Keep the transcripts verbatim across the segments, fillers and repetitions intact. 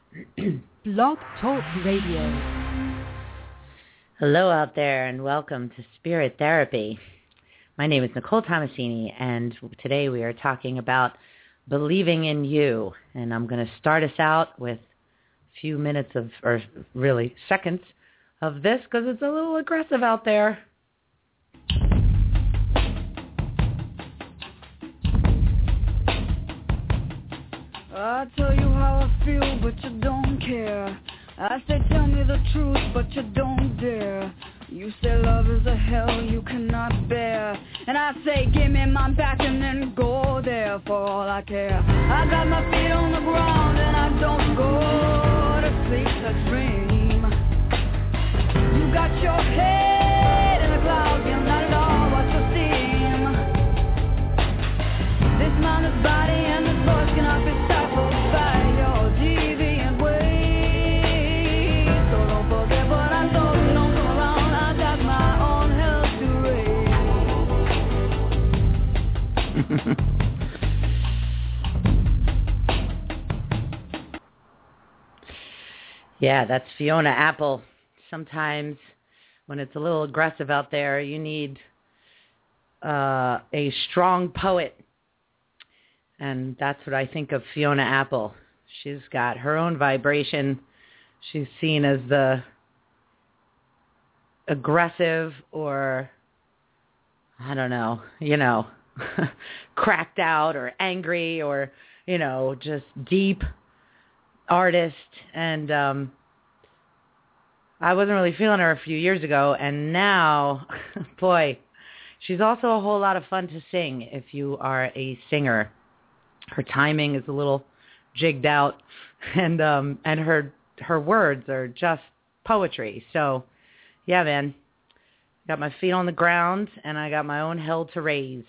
Blog Talk Radio. Hello out there and welcome to Spirit Therapy. My name is Nicole Tomasini and today we are talking about believing in you. And I'm going to start us out with a few minutes of, or really seconds of this because it's a little aggressive out there. I tell you how I feel, but you don't care. I say tell me the truth, but you don't dare. You say love is a hell you cannot bear. And I say give me my back and then go there for all I care. I got my feet on the ground and I don't go to sleep to dream. You got your head in the clouds, you're not at all what you seem. This mind, this body, and this voice cannot be stifled by your deviant ways. So don't forget what I told you, don't come around, I got my own hell to raise. Yeah, that's Fiona Apple. Sometimes when it's a little aggressive out there, you need uh, a strong poet. And that's what I think of Fiona Apple. She's got her own vibration. She's seen as the aggressive or, I don't know, you know, cracked out or angry or, you know, just deep artist. And um, I wasn't really feeling her a few years ago. And now, boy, she's also a whole lot of fun to sing if you are a singer. Her timing is a little jigged out, and um, and her her words are just poetry. So, yeah, man, got my feet on the ground, and I got my own hell to raise.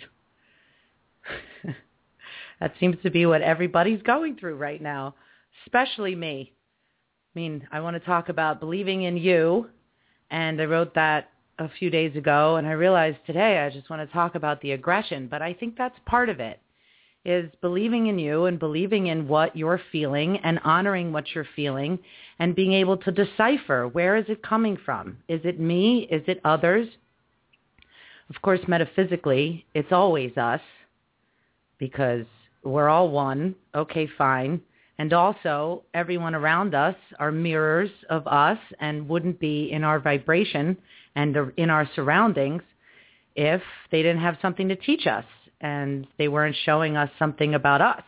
That seems to be what everybody's going through right now, especially me. I mean, I want to talk about believing in you, and I wrote that a few days ago, and I realized today I just want to talk about the aggression, but I think that's part of it. Is believing in you and believing in what you're feeling and honoring what you're feeling and being able to decipher where is it coming from. Is it me? Is it others? Of course, metaphysically, it's always us because we're all one. Okay, fine. And also, everyone around us are mirrors of us and wouldn't be in our vibration and in our surroundings if they didn't have something to teach us. And they weren't showing us something about us.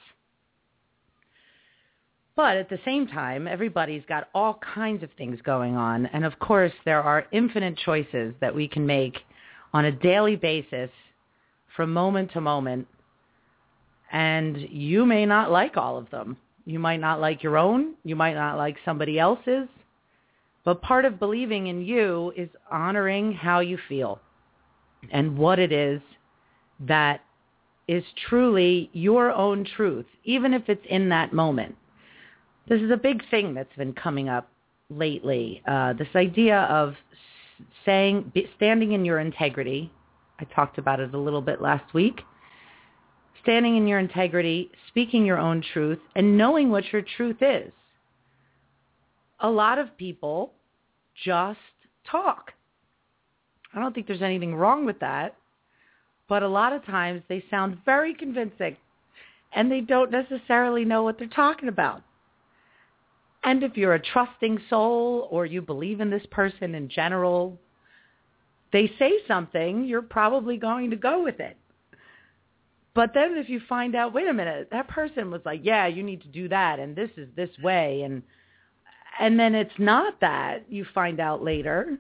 But at the same time, everybody's got all kinds of things going on. And of course, there are infinite choices that we can make on a daily basis from moment to moment. And you may not like all of them. You might not like your own. You might not like somebody else's. But part of believing in you is honoring how you feel and what it is that is truly your own truth, even if it's in that moment. This is a big thing that's been coming up lately, uh, this idea of saying, standing in your integrity. I talked about it a little bit last week. Standing in your integrity, speaking your own truth, and knowing what your truth is. A lot of people just talk. I don't think there's anything wrong with that. But a lot of times they sound very convincing and they don't necessarily know what they're talking about. And if you're a trusting soul or you believe in this person in general, they say something, you're probably going to go with it. But then if you find out, wait a minute, that person was like, yeah, you need to do that and this is this way. And, and then it's not that, you find out later,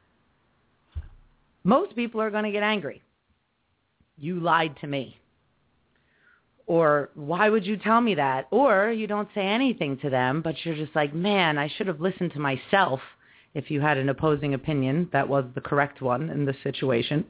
most people are going to get angry. You lied to me. Or why would you tell me that? Or you don't say anything to them, but you're just like, man, I should have listened to myself if you had an opposing opinion that was the correct one in this situation.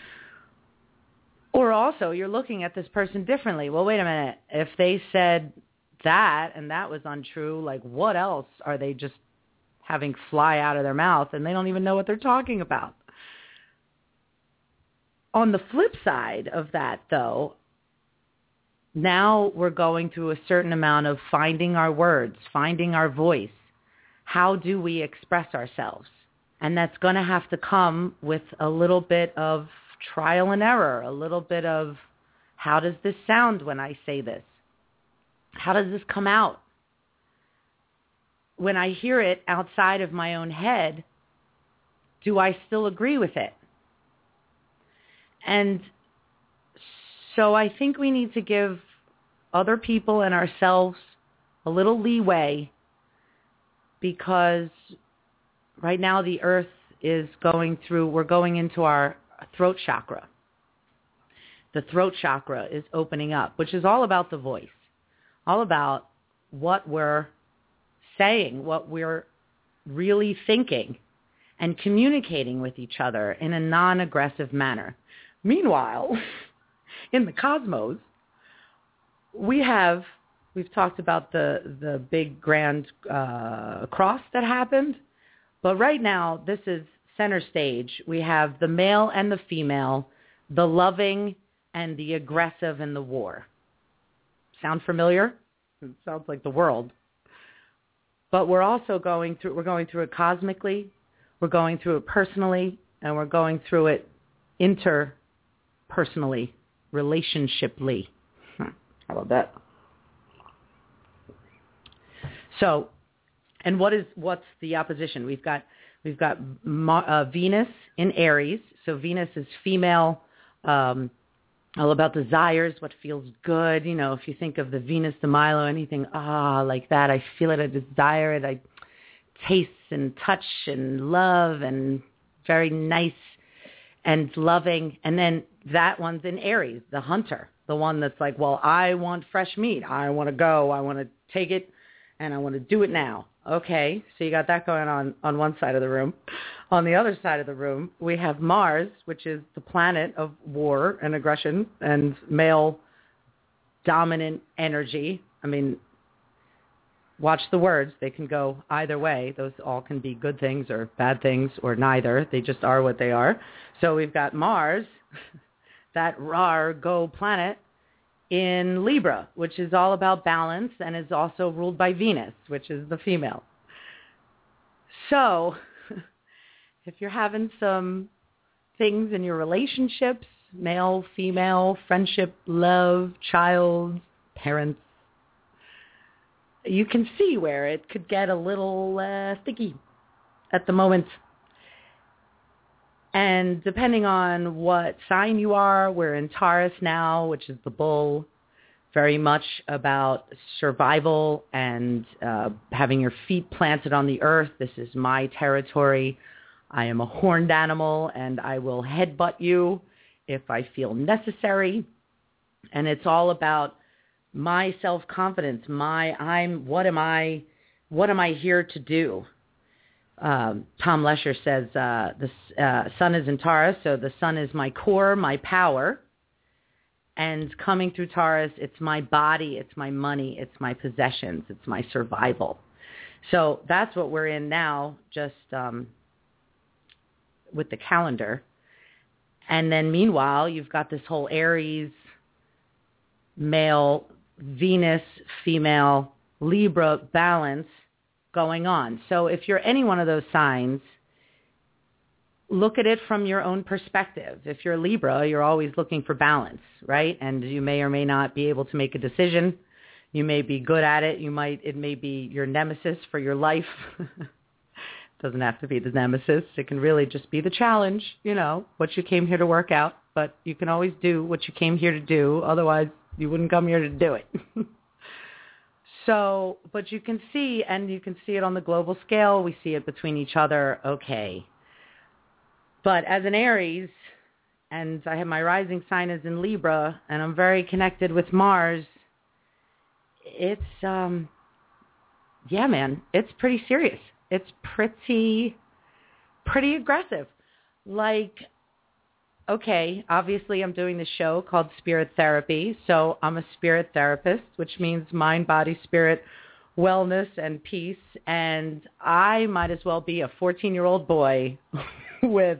Or also you're looking at this person differently. Well, wait a minute. If they said that and that was untrue, like what else are they just having fly out of their mouth and they don't even know what they're talking about? On the flip side of that, though, now we're going through a certain amount of finding our words, finding our voice. How do we express ourselves? And that's going to have to come with a little bit of trial and error, a little bit of how does this sound when I say this? How does this come out? When I hear it outside of my own head, do I still agree with it? And so I think we need to give other people and ourselves a little leeway, because right now the earth is going through, we're going into our throat chakra. The throat chakra is opening up, which is all about the voice, all about what we're saying, what we're really thinking, and communicating with each other in a non-aggressive manner. Meanwhile, in the cosmos, we have, we've talked about the, the big grand uh, cross that happened, but right now this is center stage. We have the male and the female, the loving and the aggressive and the war. Sound familiar? It sounds like the world. But we're also going through, we're going through it cosmically, we're going through it personally, and we're going through it interpersonally, relationshiply. Huh. How about that? So, and what is, what's the opposition? We've got, we've got uh, Venus in Aries. So Venus is female, um, all about desires, what feels good. You know, if you think of the Venus de Milo, anything, ah, like that, I feel it, I desire it, I taste and touch and love and very nice and loving. And then that one's in Aries, the hunter, the one that's like, well, I want fresh meat. I want to go. I want to take it and I want to do it now. Okay, so you got that going on on one side of the room. On the other side of the room, we have Mars, which is the planet of war and aggression and male dominant energy. I mean, watch the words. They can go either way. Those all can be good things or bad things or neither. They just are what they are. So we've got Mars, that rar go planet, in Libra, which is all about balance and is also ruled by Venus, which is the female. So if you're having some things in your relationships, male, female, friendship, love, child, parents, you can see where it could get a little uh, sticky at the moment. And depending on what sign you are, we're in Taurus now, which is the bull, very much about survival and uh, having your feet planted on the earth. This is my territory. I am a horned animal, and I will headbutt you if I feel necessary. And it's all about my self-confidence, my I'm what am I what am I here to do? Um, Tom Lesher says uh, the uh, sun is in Taurus, so the sun is my core, my power. And coming through Taurus, it's my body, it's my money, it's my possessions, it's my survival. So that's what we're in now, just um, with the calendar. And then meanwhile, you've got this whole Aries, male, Venus, female, Libra balance going on. So if you're any one of those signs, look at it from your own perspective. If you're Libra, you're always looking for balance, right? And you may or may not be able to make a decision. You may be good at it. You might, it may be your nemesis for your life. Doesn't have to be the nemesis. It can really just be the challenge, you know, what you came here to work out. But you can always do what you came here to do. Otherwise, you wouldn't come here to do it. So, but you can see, and you can see it on the global scale. We see it between each other. Okay. But as an Aries, and I have my rising sign is in Libra, and I'm very connected with Mars, it's, um, yeah, man, it's pretty serious. It's pretty, pretty aggressive. Like, okay, obviously I'm doing this show called Spirit Therapy, so I'm a spirit therapist, which means mind, body, spirit, wellness, and peace, and I might as well be a fourteen-year-old boy with,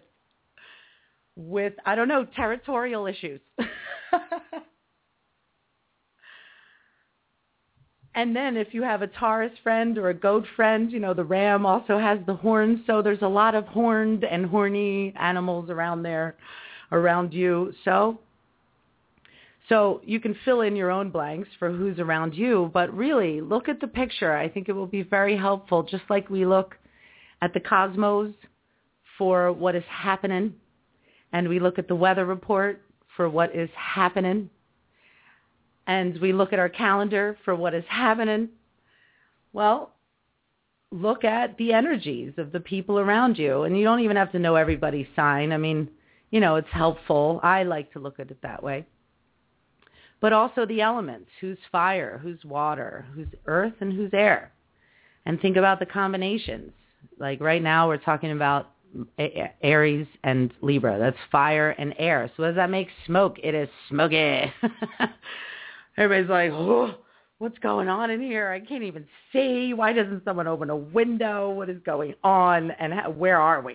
with I don't know, territorial issues. And then if you have a Taurus friend or a goat friend, you know, the ram also has the horns. So there's a lot of horned and horny animals around there, around you. So, so you can fill in your own blanks for who's around you. But really, look at the picture. I think it will be very helpful, just like we look at the cosmos for what is happening. And we look at the weather report for what is happening. And we look at our calendar for what is happening. Well, look at the energies of the people around you. And you don't even have to know everybody's sign. I mean, you know, it's helpful. I like to look at it that way. But also the elements. Who's fire? Who's water? Who's earth? And who's air? And think about the combinations. Like right now we're talking about Aries and Libra. That's fire and air. So what does that make? Smoke. It is smoky. Everybody's like, oh, what's going on in here? I can't even see. Why doesn't someone open a window? What is going on? And how, where are we?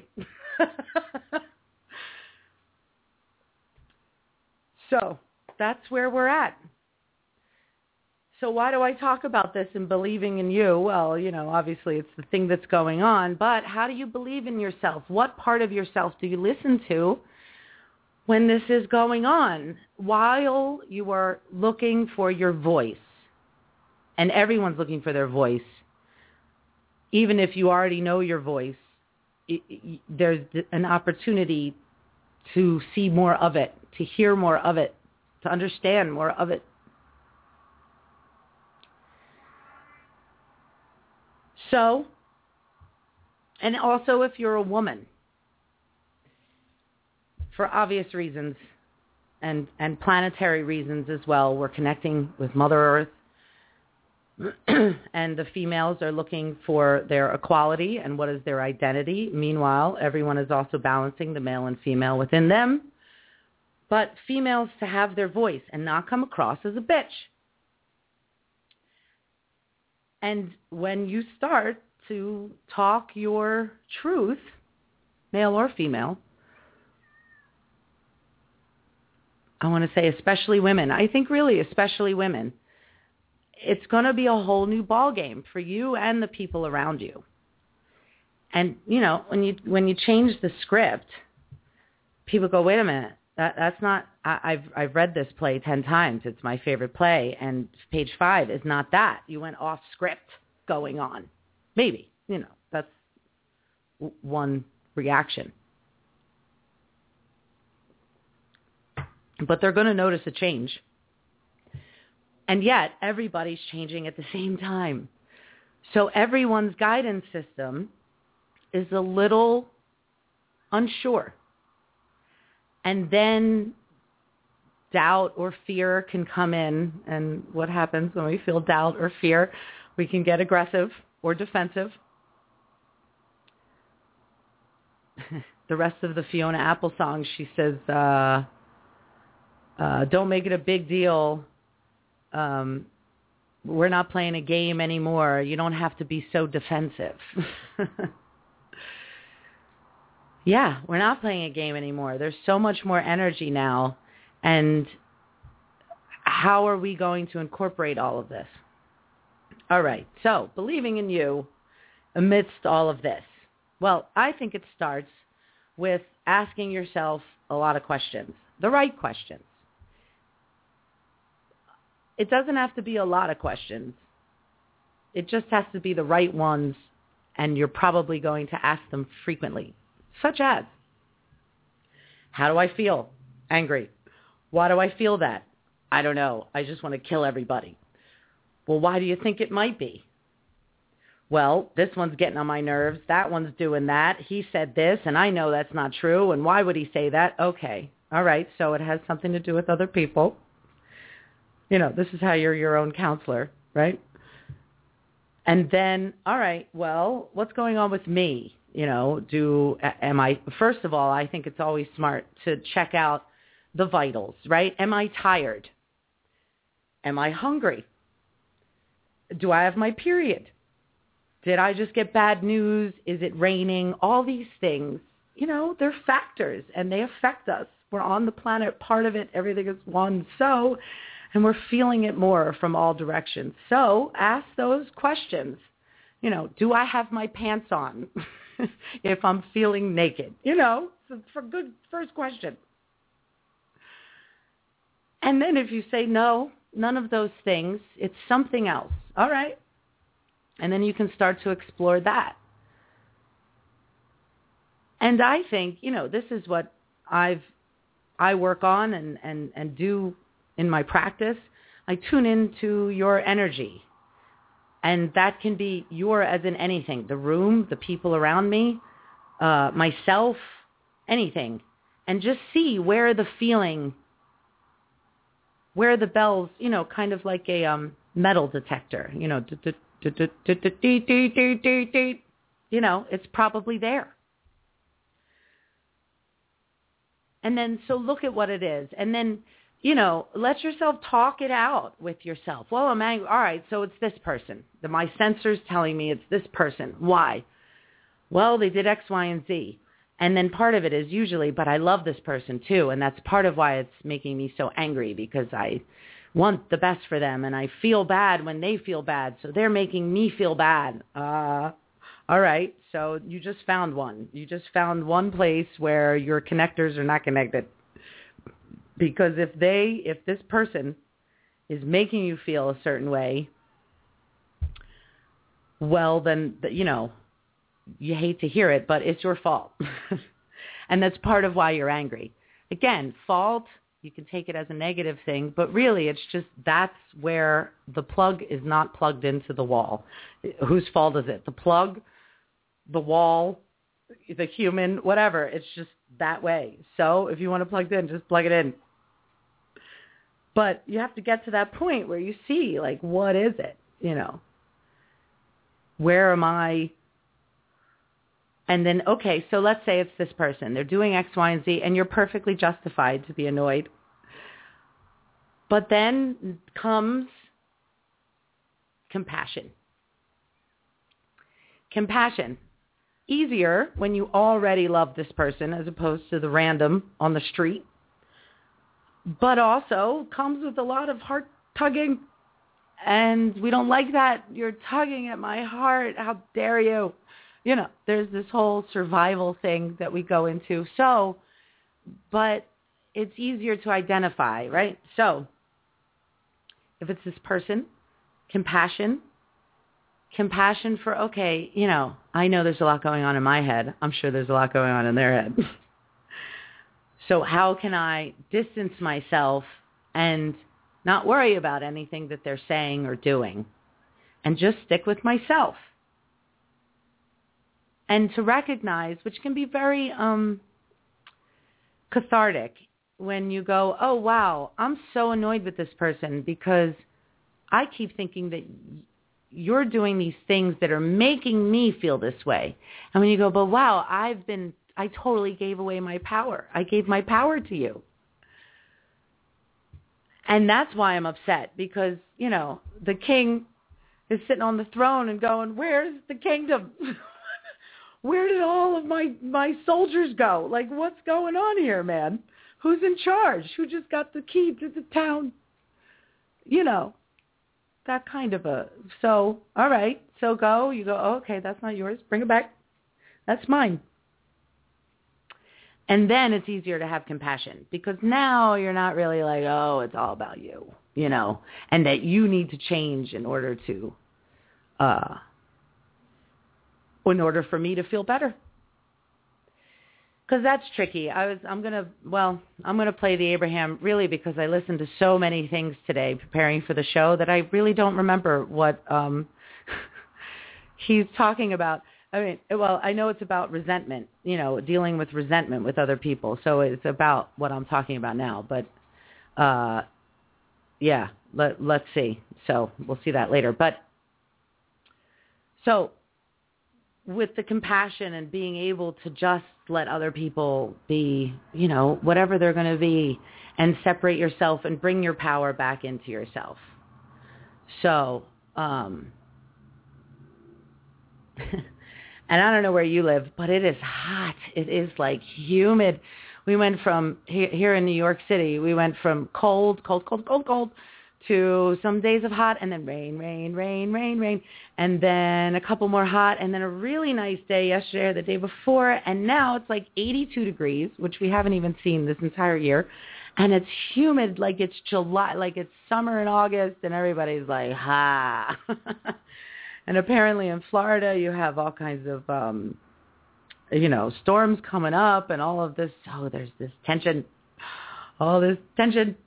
So that's where we're at. So why do I talk about this and believing in you? Well, you know, obviously it's the thing that's going on, but how do you believe in yourself? What part of yourself do you listen to when this is going on, while you are looking for your voice? And everyone's looking for their voice. Even if you already know your voice, it, it, there's an opportunity to see more of it, to hear more of it, to understand more of it. So, and also if you're a woman, for obvious reasons and, and planetary reasons as well, we're connecting with Mother Earth, and the females are looking for their equality and what is their identity. Meanwhile, everyone is also balancing the male and female within them, but females to have their voice and not come across as a bitch. And when you start to talk your truth, male or female, I want to say especially women, I think really especially women, it's going to be a whole new ballgame for you and the people around you. And, you know, when you when you change the script, people go, wait a minute, that, that's not, I, I've I've read this play ten times. It's my favorite play. And page five is not that. You went off script going on. Maybe, you know, that's w- one reaction. But they're going to notice a change. And yet, everybody's changing at the same time. So everyone's guidance system is a little unsure. And then doubt or fear can come in. And what happens when we feel doubt or fear? We can get aggressive or defensive. The rest of the Fiona Apple song, she says, uh, uh, don't make it a big deal. Um, we're not playing a game anymore. You don't have to be so defensive. Yeah, we're not playing a game anymore. There's so much more energy now. And how are we going to incorporate all of this? All right, so believing in you amidst all of this. Well, I think it starts with asking yourself a lot of questions, the right questions. It doesn't have to be a lot of questions. It just has to be the right ones, and you're probably going to ask them frequently, such as, how do I feel? Angry. Why do I feel that? I don't know. I just want to kill everybody. Well, why do you think it might be? Well, this one's getting on my nerves. That one's doing that. He said this, and I know that's not true. And why would he say that? Okay. All right. So it has something to do with other people. You know, this is how you're your own counselor, right? And then, all right, well, what's going on with me? You know, do, am I, first of all, I think it's always smart to check out the vitals, right? Am I tired? Am I hungry? Do I have my period? Did I just get bad news? Is it raining? All these things, you know, they're factors and they affect us. We're on the planet, part of it, everything is one. So and we're feeling it more from all directions. So ask those questions. You know, do I have my pants on if I'm feeling naked? You know, it's a good first question. And then if you say no, none of those things, it's something else. All right. And then you can start to explore that. And I think, you know, this is what I've, I work on and, and, and do in my practice. I tune into your energy. And that can be your, as in anything, the room, the people around me, uh, myself, anything. And just see where the feeling, where the bells, you know, kind of like a um, metal detector, you know, you know, it's probably there. And then, so look at what it is. And then, you know, let yourself talk it out with yourself. Well, I'm angry. All right, so it's this person. The, my sensor's telling me it's this person. Why? Well, they did X, Y, and Z. And then part of it is usually, but I love this person too. And that's part of why it's making me so angry, because I want the best for them. And I feel bad when they feel bad. So they're making me feel bad. Uh, all right. So you just found one. You just found one place where your connectors are not connected. Because if they, if this person is making you feel a certain way, well, then, you know, you hate to hear it, but it's your fault. And that's part of why you're angry. Again, fault, you can take it as a negative thing, but really it's just that's where the plug is not plugged into the wall. Whose fault is it? The plug, the wall, the human, whatever. It's just that way. So if you want to plug it in, just plug it in. But you have to get to that point where you see, like, what is it? You know, where am I? And then, okay, so let's say it's this person. They're doing X, Y, and Z, and you're perfectly justified to be annoyed. But then comes compassion. Compassion. Easier when you already love this person as opposed to the random on the street. But also comes with a lot of heart tugging. And we don't like that. You're tugging at my heart. How dare you? You know, there's this whole survival thing that we go into. So, but it's easier to identify, right? So, if it's this person, compassion, compassion for, okay, you know, I know there's a lot going on in my head. I'm sure there's a lot going on in their head. So how can I distance myself and not worry about anything that they're saying or doing and just stick with myself? And to recognize, which can be very um, cathartic, when you go, oh, wow, I'm so annoyed with this person because I keep thinking that you're doing these things that are making me feel this way. And when you go, but wow, I've been, I totally gave away my power. I gave my power to you. And that's why I'm upset, because, you know, the king is sitting on the throne and going, where's the kingdom? Where did all of my, my soldiers go? Like, what's going on here, man? Who's in charge? Who just got the key to the town? You know, that kind of a, so, all right, so go. You go, oh, okay, that's not yours. Bring it back. That's mine. And then it's easier to have compassion, because now you're not really like, oh, it's all about you, you know, and that you need to change in order to, uh, in order for me to feel better. Because that's tricky. I was, I'm going to, well, I'm going to play the Abraham really because I listened to so many things today preparing for the show that I really don't remember what um, he's talking about. I mean, well, I know it's about resentment, you know, dealing with resentment with other people. So it's about what I'm talking about now. But, uh, yeah, let, let's see. So we'll see that later. But so with the compassion and being able to just let other people be, you know, whatever they're going to be, and separate yourself and bring your power back into yourself. So, um, and I don't know where you live, but it is hot. It is like humid. We went from here in New York City, we went from cold, cold, cold, cold, cold to some days of hot and then rain, rain, rain, rain, rain, and then a couple more hot and then a really nice day yesterday or the day before, and now it's like eighty-two degrees, which we haven't even seen this entire year, and it's humid like it's July, like it's summer in August, and everybody's like, ha. And apparently in Florida you have all kinds of, um, you know, storms coming up and all of this, oh, there's this tension, all this tension.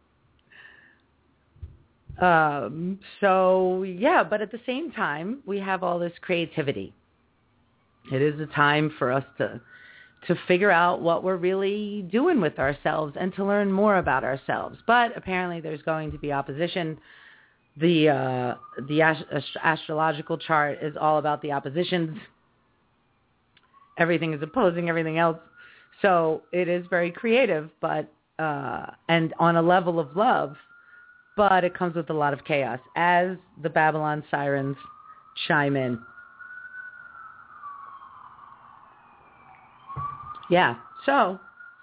Um, so, yeah, but at the same time, we have all this creativity. It is a time for us to to figure out what we're really doing with ourselves and to learn more about ourselves. But apparently there's going to be opposition. The uh, the ast- astrological chart is all about the oppositions. Everything is opposing everything else. So it is very creative, but uh, and on a level of love. But it comes with a lot of chaos as the Babylon sirens chime in. Yeah, so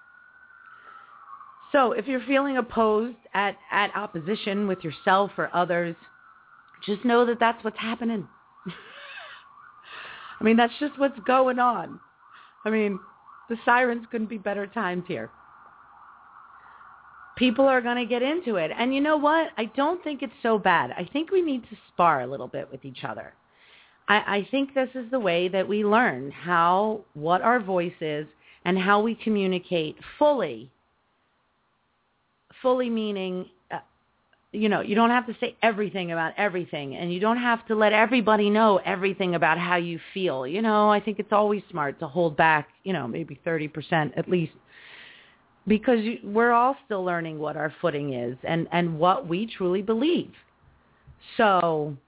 so if you're feeling opposed at, at opposition with yourself or others, just know that that's what's happening. I mean, that's just what's going on. I mean, the sirens couldn't be better timed here. People are going to get into it. And you know what? I don't think it's so bad. I think we need to spar a little bit with each other. I, I think this is the way that we learn how, what our voice is and how we communicate fully. Fully meaning, uh, you know, you don't have to say everything about everything, and you don't have to let everybody know everything about how you feel. You know, I think it's always smart to hold back, you know, maybe thirty percent at least. Because we're all still learning what our footing is and, and what we truly believe. So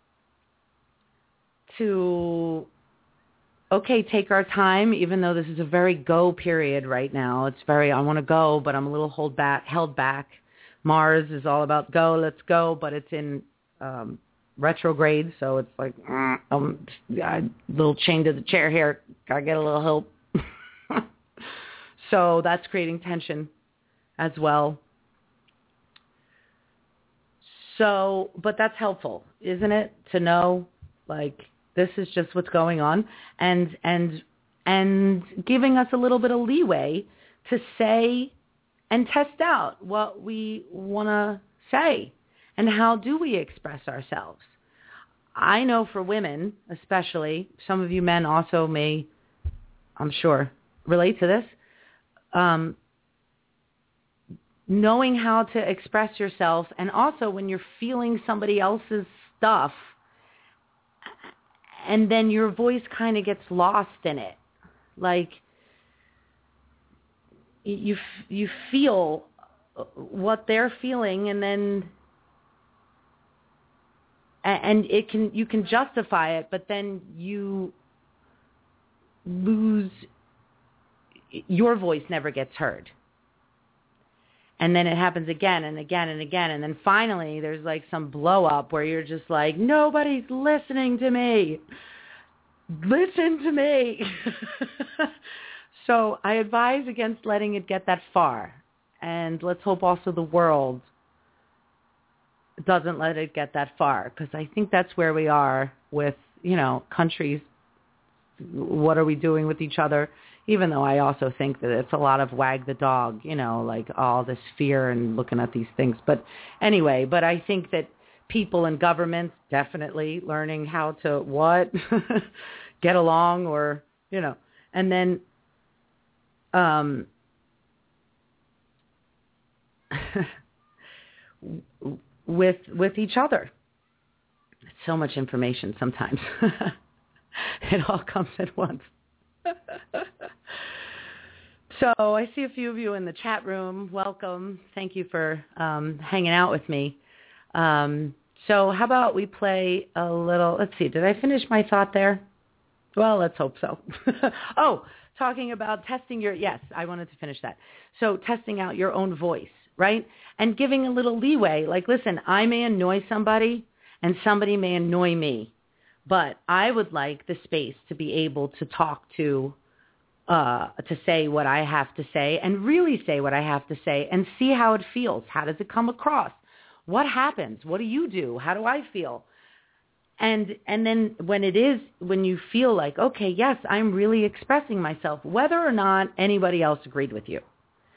to, okay, take our time, even though this is a very go period right now. It's very, I want to go, but I'm a little hold back, held back. Mars is all about go, let's go, but it's in um, retrograde. So it's like, mm, I'm a little chained to the chair here. Got to get a little help. So that's creating tension as well. So, but that's helpful, isn't it? To know, like, this is just what's going on, and and and giving us a little bit of leeway to say and test out what we want to say and how do we express ourselves. I know for women, especially, some of you men also may, I'm sure, relate to this. Um, knowing how to express yourself, and also when you're feeling somebody else's stuff and then your voice kind of gets lost in it. Like you you feel what they're feeling, and then and it can you can justify it, but then you lose, your voice never gets heard. And then it happens again and again and again. And then finally there's like some blow up where you're just like, nobody's listening to me. Listen to me. So I advise against letting it get that far. And let's hope also the world doesn't let it get that far. Because I think that's where we are with, you know, countries. What are we doing with each other? Even though I also think that it's a lot of wag the dog, you know, like all this fear and looking at these things. But anyway, but I think that people and governments definitely learning how to what? Get along, or, you know, and then um, with with each other. It's so much information sometimes. It all comes at once. So I see a few of you in the chat room. Welcome. Thank you for um, hanging out with me. Um, so how about we play a little, let's see, did I finish my thought there? Well, let's hope so. Oh, talking about testing your, yes, I wanted to finish that. So testing out your own voice, right? And giving a little leeway. Like, listen, I may annoy somebody and somebody may annoy me, but I would like the space to be able to talk to Uh, to say what I have to say and really say what I have to say and see how it feels. How does it come across? What happens? What do you do? How do I feel? And and then when it is, when you feel like, okay, yes, I'm really expressing myself, whether or not anybody else agreed with you.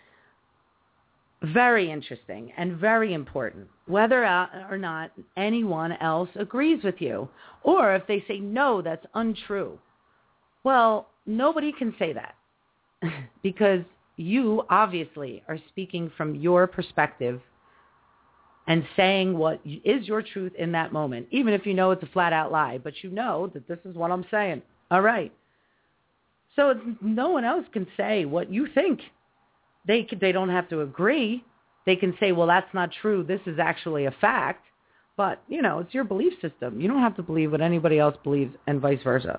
Very interesting and very important, whether or not anyone else agrees with you. Or if they say, no, that's untrue. Well, nobody can say that because you obviously are speaking from your perspective and saying what is your truth in that moment, even if you know it's a flat-out lie, but you know that this is what I'm saying. All right. So it's, no one else can say what you think. They they don't have to agree. They can say, well, that's not true. This is actually a fact. But, you know, it's your belief system. You don't have to believe what anybody else believes and vice versa.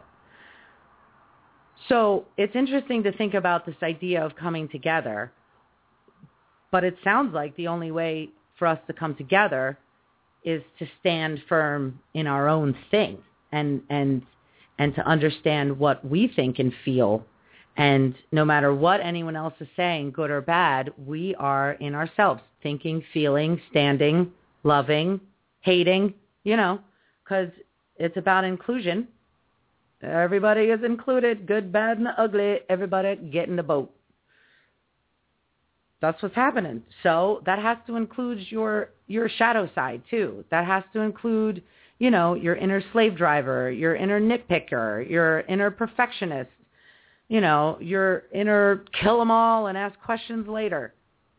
So it's interesting to think about this idea of coming together. But it sounds like the only way for us to come together is to stand firm in our own thing and and and to understand what we think and feel. And no matter what anyone else is saying, good or bad, we are in ourselves, thinking, feeling, standing, loving, hating, you know, because it's about inclusion. Everybody is included, good, bad, and ugly. Everybody get in the boat. That's what's happening. So that has to include your your shadow side, too. That has to include, you know, your inner slave driver, your inner nitpicker, your inner perfectionist, you know, your inner kill 'em all and ask questions later.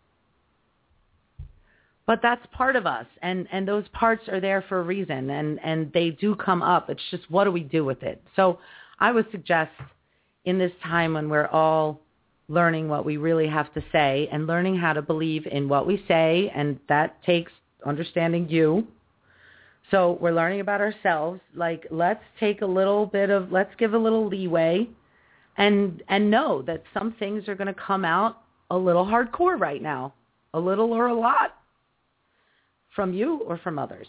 But that's part of us, and, and those parts are there for a reason, and, and they do come up. It's just, what do we do with it? So I would suggest in this time when we're all learning what we really have to say and learning how to believe in what we say, and that takes understanding you. So we're learning about ourselves. Like, let's take a little bit of, let's give a little leeway and and know that some things are going to come out a little hardcore right now, a little or a lot, from you or from others.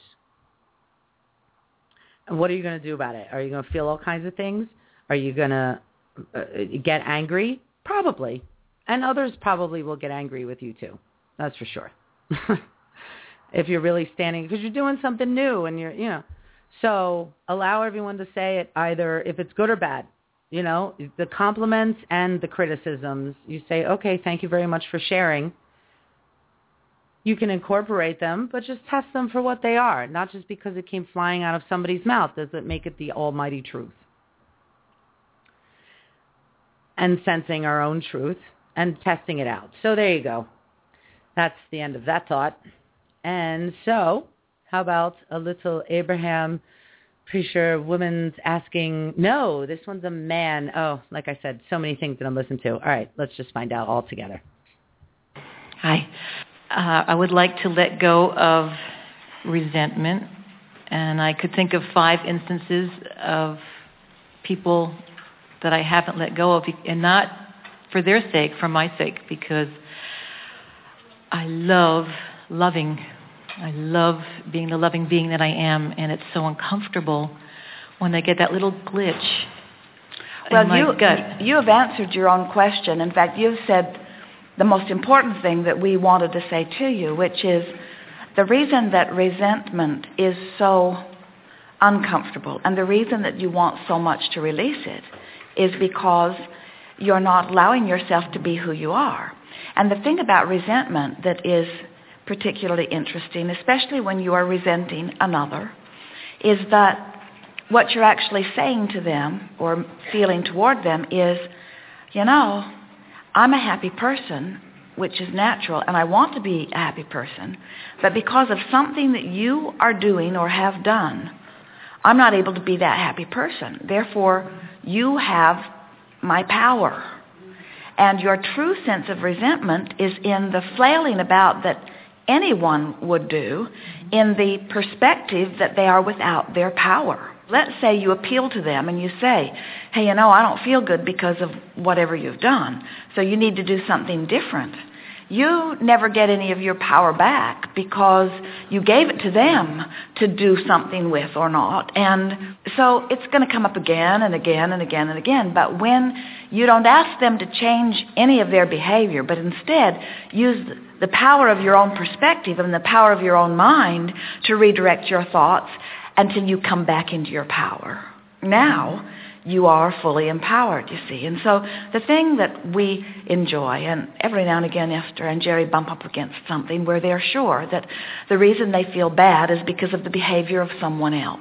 And what are you going to do about it? Are you going to feel all kinds of things? Are you going to uh, get angry? Probably. And others probably will get angry with you too. That's for sure. If you're really standing, because you're doing something new and you're, you know. So allow everyone to say it, either if it's good or bad. You know, the compliments and the criticisms. You say, okay, thank you very much for sharing. You can incorporate them, but just test them for what they are. Not just because it came flying out of somebody's mouth does it make it the almighty truth. And sensing our own truth and testing it out. So there you go. That's the end of that thought. And so, how about a little Abraham Preacher woman's asking, no, this one's a man. Oh, like I said, so many things that I'm listening to. All right, let's just find out all together. Hi. Uh, I would like to let go of resentment, and I could think of five instances of people that I haven't let go of, and not for their sake, for my sake, because I love loving. I love being the loving being that I am, and it's so uncomfortable when I get that little glitch well, in my you, gut. You have answered your own question. In fact, you've said the most important thing that we wanted to say to you, which is the reason that resentment is so uncomfortable and the reason that you want so much to release it is because you're not allowing yourself to be who you are. And the thing about resentment that is particularly interesting, especially when you are resenting another, is that what you're actually saying to them or feeling toward them is, you know, I'm a happy person, which is natural, and I want to be a happy person, but because of something that you are doing or have done, I'm not able to be that happy person. Therefore, you have my power. And your true sense of resentment is in the flailing about that anyone would do in the perspective that they are without their power. Let's say you appeal to them and you say, hey, you know, I don't feel good because of whatever you've done, so you need to do something different. you never get any of your power back because you gave it to them to do something with or not. And so it's going to come up again and again and again and again. But when you don't ask them to change any of their behavior, but instead use the power of your own perspective and the power of your own mind to redirect your thoughts until you come back into your power. Now, you are fully empowered, you see. And so the thing that we enjoy, and every now and again Esther and Jerry bump up against something where they're sure that the reason they feel bad is because of the behavior of someone else.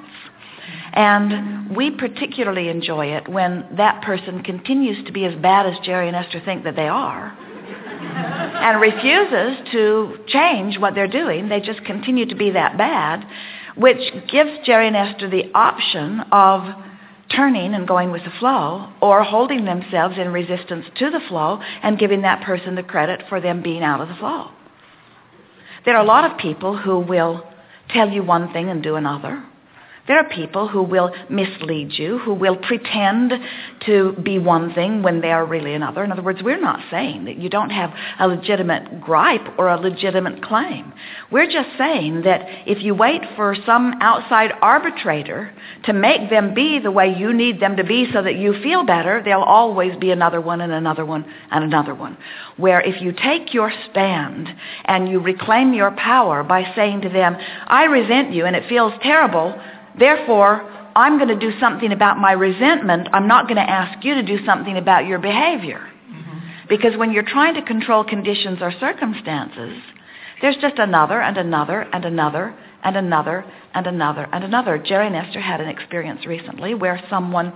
And we particularly enjoy it when that person continues to be as bad as Jerry and Esther think that they are and refuses to change what they're doing. They just continue to be that bad, which gives Jerry and Esther the option of turning and going with the flow, or holding themselves in resistance to the flow and giving that person the credit for them being out of the flow. There are a lot of people who will tell you one thing and do another. There are people who will mislead you, who will pretend to be one thing when they are really another. In other words, we're not saying that you don't have a legitimate gripe or a legitimate claim. We're just saying that if you wait for some outside arbitrator to make them be the way you need them to be so that you feel better, there'll always be another one and another one and another one. Where if you take your stand and you reclaim your power by saying to them, I resent you and it feels terrible, therefore, I'm going to do something about my resentment. I'm not going to ask you to do something about your behavior. Mm-hmm. Because when you're trying to control conditions or circumstances, there's just another and another and another and another and another and another. Jerry and Esther had an experience recently where someone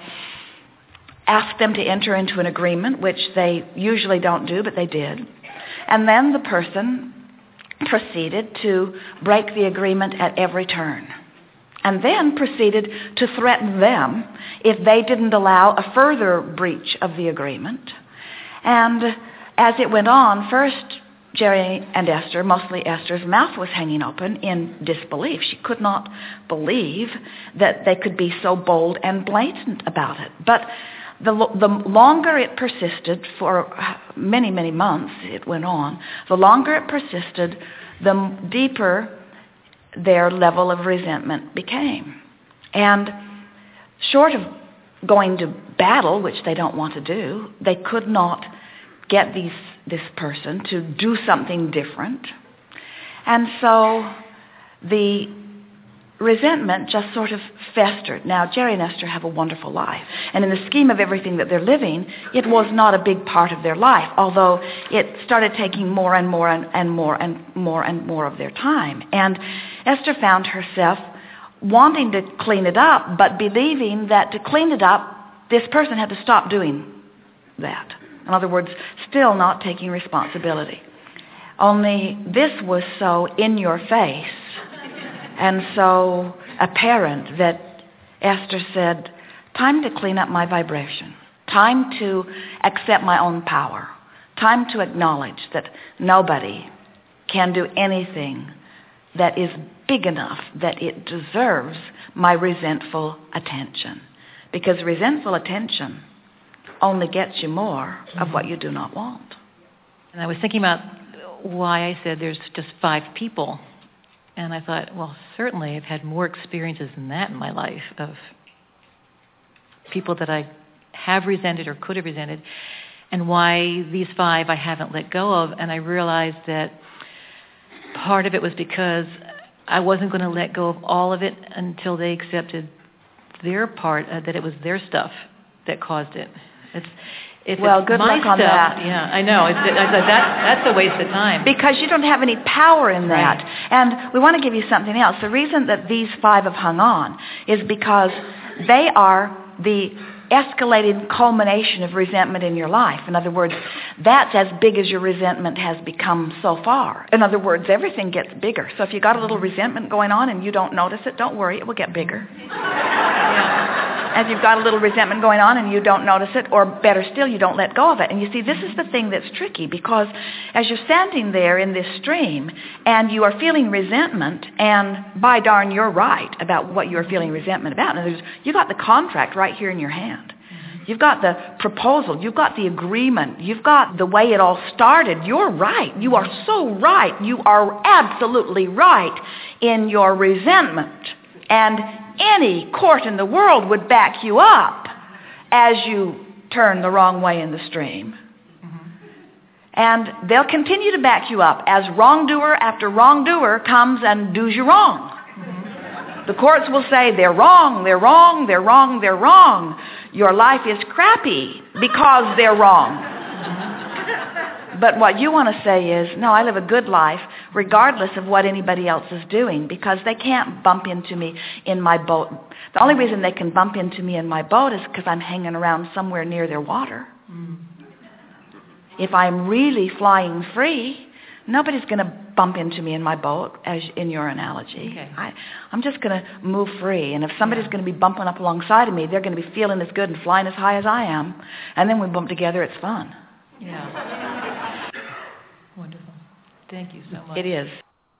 asked them to enter into an agreement, which they usually don't do, but they did. And then the person proceeded to break the agreement at every turn, and then proceeded to threaten them if they didn't allow a further breach of the agreement. And as it went on, first Jerry and Esther, mostly Esther's mouth was hanging open in disbelief. She could not believe that they could be so bold and blatant about it. But the, the longer it persisted, for many, many months it went on, the longer it persisted, the deeper their level of resentment became. And short of going to battle, which they don't want to do, they could not get these, this person to do something different. And so the resentment just sort of festered. Now, Jerry and Esther have a wonderful life. And in the scheme of everything that they're living, it was not a big part of their life, although it started taking more and more and, and more and more and more of their time. And Esther found herself wanting to clean it up, but believing that to clean it up, this person had to stop doing that. In other words, still not taking responsibility. Only this was so in your face and so apparent that Esther said, time to clean up my vibration, time to accept my own power, time to acknowledge that nobody can do anything that is big enough that it deserves my resentful attention. Because resentful attention only gets you more of what you do not want. And I was thinking about why I said there's just five people. And I thought, well, certainly I've had more experiences than that in my life of people that I have resented or could have resented, and why these five I haven't let go of. And I realized that part of it was because I wasn't going to let go of all of it until they accepted their part, uh, that it was their stuff that caused it. It's, if well, it's good my luck on stuff, that. Yeah, I know. It's, I said, that, that's a waste of time. Because you don't have any power in that. Right. And we want to give you something else. The reason that these five have hung on is because they are the escalating culmination of resentment in your life. In other words, that's as big as your resentment has become so far. In other words, everything gets bigger. So if you got a little resentment going on and you don't notice it, don't worry, it will get bigger. Yeah. As you've got a little resentment going on and you don't notice it, or better still, you don't let go of it. And you see, this is the thing that's tricky, because as you're standing there in this stream and you are feeling resentment, and by darn, you're right about what you're feeling resentment about. In other words, you got the contract right here in your hand. You've got the proposal. You've got the agreement. You've got the way it all started. You're right. You are so right. You are absolutely right in your resentment. And any court in the world would back you up as you turn the wrong way in the stream. And they'll continue to back you up as wrongdoer after wrongdoer comes and does you wrong. The courts will say, they're wrong, they're wrong, they're wrong, they're wrong. Your life is crappy because they're wrong. But what you want to say is, no, I live a good life regardless of what anybody else is doing, because they can't bump into me in my boat. The only reason they can bump into me in my boat is because I'm hanging around somewhere near their water. Mm. If I'm really flying free, nobody's going to bump into me in my boat, as in your analogy. Okay. I, I'm just going to move free. And if somebody's yeah. going to be bumping up alongside of me, they're going to be feeling as good and flying as high as I am. And then we bump together, it's fun. Yeah. Wonderful. Thank you so much. It is.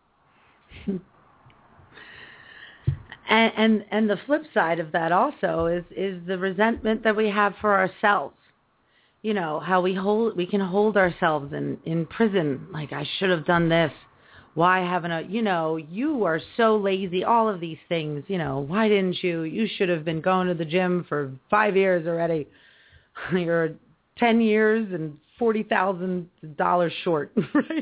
and, and and the flip side of that also is, is the resentment that we have for ourselves. You know, how we hold, we can hold ourselves in, in prison, like, I should have done this. Why haven't I, you know, you are so lazy, all of these things, you know, why didn't you? You should have been going to the gym for five years already. You're ten years and forty thousand dollars short, right?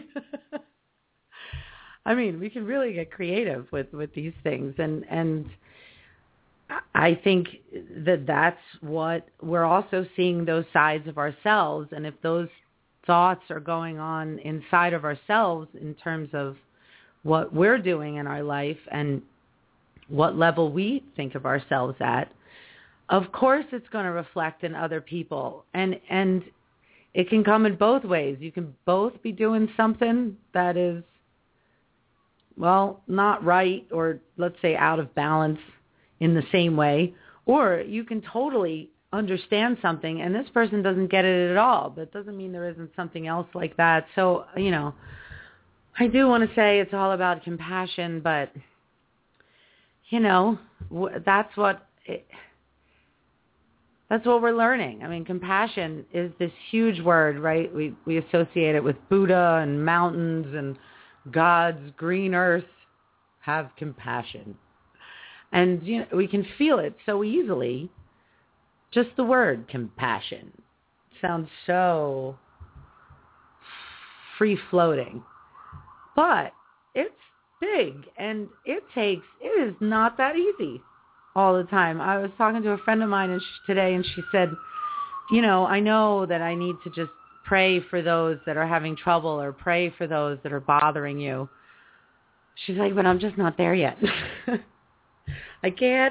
I mean, we can really get creative with, with these things. And, and I think that that's what we're also seeing, those sides of ourselves. And if those thoughts are going on inside of ourselves in terms of what we're doing in our life and what level we think of ourselves at, of course it's going to reflect in other people. And, and it can come in both ways. You can both be doing something that is, well, not right, or let's say out of balance in the same way, or you can totally understand something and this person doesn't get it at all. But it doesn't mean there isn't something else like that. So, you know, I do want to say it's all about compassion, but, you know, that's what it, that's what we're learning. I mean, compassion is this huge word, right? We we associate it with Buddha and mountains and God's green earth. Have compassion. And you know, we can feel it so easily. Just the word compassion sounds so free-floating. But it's big, and it takes, it is not that easy all the time. I was talking to a friend of mine and she, today, and she said, you know, I know that I need to just pray for those that are having trouble or pray for those that are bothering you. She's like, but I'm just not there yet. I can't.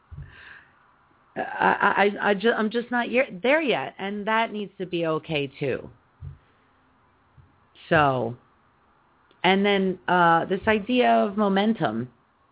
I, I, I just, I'm just not there yet, and that needs to be okay too. So, and then uh, this idea of momentum.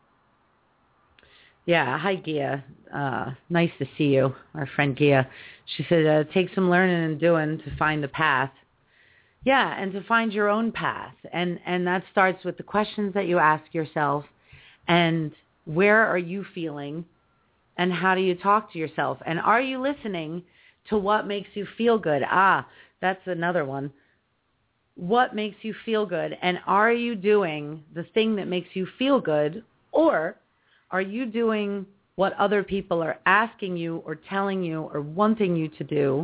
Yeah, hi Gia. Uh, nice to see you, our friend Gia. She said, uh, take some learning and doing to find the path. Yeah, and to find your own path, and and that starts with the questions that you ask yourself, and where are you feeling, and how do you talk to yourself, and are you listening to what makes you feel good? Ah, that's another one. What makes you feel good, and are you doing the thing that makes you feel good, or are you doing what other people are asking you or telling you or wanting you to do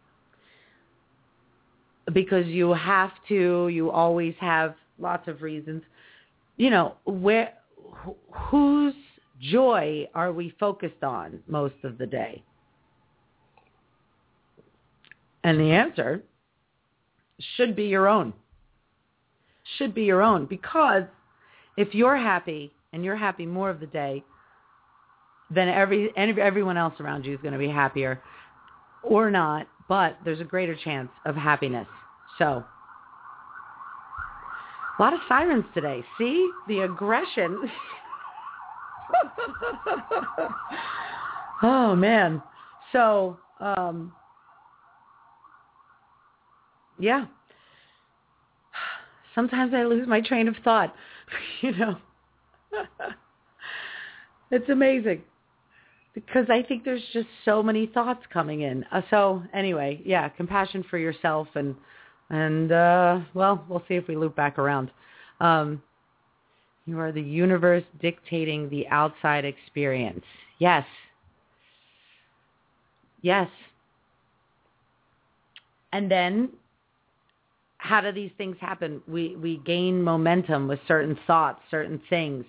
because you have to, you always have lots of reasons? You know, where, wh- whose joy are we focused on most of the day? And the answer should be your own. Should be your own. Because if you're happy, and you're happy more of the day, then every, everyone else around you is going to be happier, or not, but there's a greater chance of happiness. So, a lot of sirens today. See? The aggression. Oh, man. So, um, yeah. Sometimes I lose my train of thought, you know. It's amazing because I think there's just so many thoughts coming in. Uh, so anyway, yeah, compassion for yourself, and and uh, well, we'll see if we loop back around. Um, you are the universe dictating the outside experience. Yes. Yes. And then, how do these things happen? We we gain momentum with certain thoughts, certain things.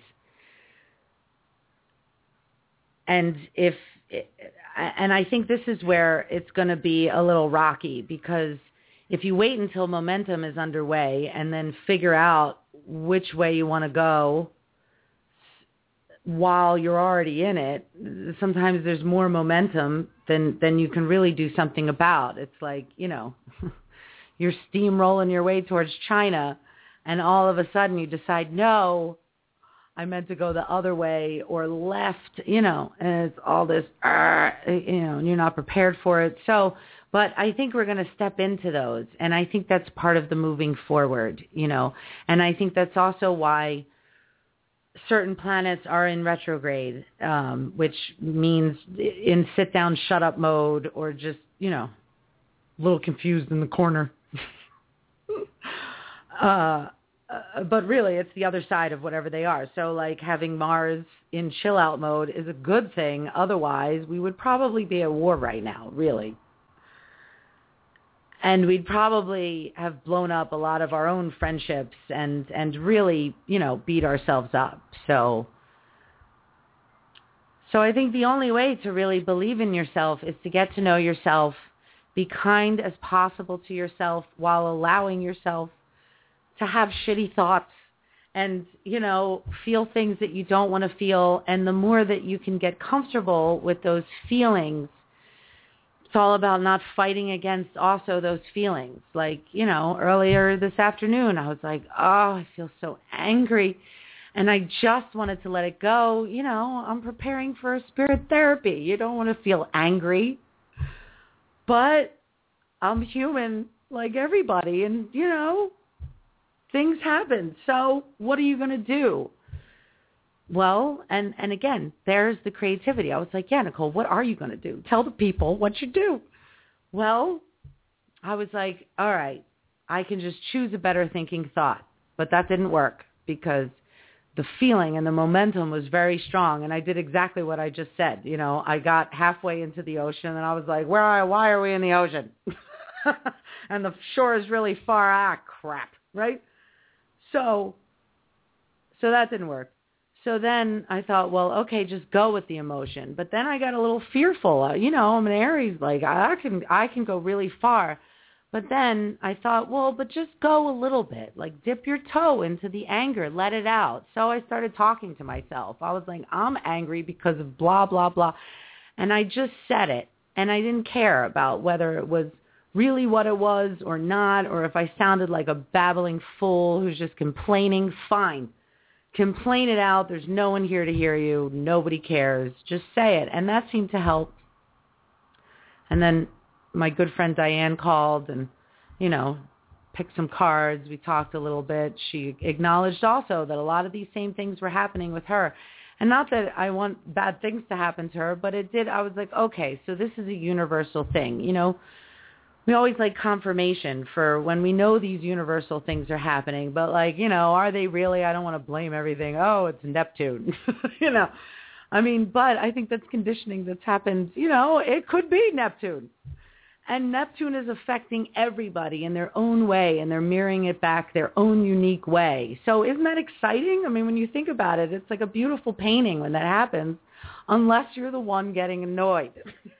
And if, and I think this is where it's going to be a little rocky, because if you wait until momentum is underway and then figure out which way you want to go while you're already in it, sometimes there's more momentum than, than you can really do something about. It's like, you know, you're steamrolling your way towards China, and all of a sudden you decide, no, I meant to go the other way or left, you know, and it's all this, uh, you know, and you're not prepared for it. So, but I think we're going to step into those. And I think that's part of the moving forward, you know, and I think that's also why certain planets are in retrograde, um, which means in sit down, shut up mode, or just, you know, a little confused in the corner. uh, Uh, but really, it's the other side of whatever they are. So, like, having Mars in chill-out mode is a good thing. Otherwise, we would probably be at war right now, really. And we'd probably have blown up a lot of our own friendships and, and really, you know, beat ourselves up. So, so I think the only way to really believe in yourself is to get to know yourself, be kind as possible to yourself while allowing yourself to have shitty thoughts and, you know, feel things that you don't want to feel. And the more that you can get comfortable with those feelings, it's all about not fighting against also those feelings. Like, you know, earlier this afternoon, I was like, oh, I feel so angry. And I just wanted to let it go. You know, I'm preparing for a spirit therapy. You don't want to feel angry. But I'm human like everybody. And, you know, things happen. So what are you going to do? Well, and, and again, there's the creativity. I was like, yeah, Nicole, what are you going to do? Tell the people what you do. Well, I was like, all right, I can just choose a better thinking thought. But that didn't work because the feeling and the momentum was very strong. And I did exactly what I just said. You know, I got halfway into the ocean and I was like, where are, why are we in the ocean? And the shore is really far. Ah, crap, right? So, so that didn't work. So then I thought, well, okay, just go with the emotion. But then I got a little fearful. Uh, you know, I'm an Aries, like I can, I can go really far. But then I thought, well, but just go a little bit, like dip your toe into the anger, let it out. So I started talking to myself. I was like, I'm angry because of blah, blah, blah. And I just said it. And I didn't care about whether it was really what it was or not, or if I sounded like a babbling fool who's just complaining. Fine. Complain it out. There's no one here to hear you. Nobody cares. Just say it. And that seemed to help. And then my good friend Diane called and, you know, picked some cards. We talked a little bit. She acknowledged also that a lot of these same things were happening with her. And not that I want bad things to happen to her, but it did. I was like, okay, so this is a universal thing. You know, we always like confirmation for when we know these universal things are happening. But like, you know, are they really? I don't want to blame everything. Oh, it's Neptune. You know, I mean, but I think that's conditioning that's happened. You know, it could be Neptune. And Neptune is affecting everybody in their own way, and they're mirroring it back their own unique way. So isn't that exciting? I mean, when you think about it, it's like a beautiful painting when that happens, unless you're the one getting annoyed.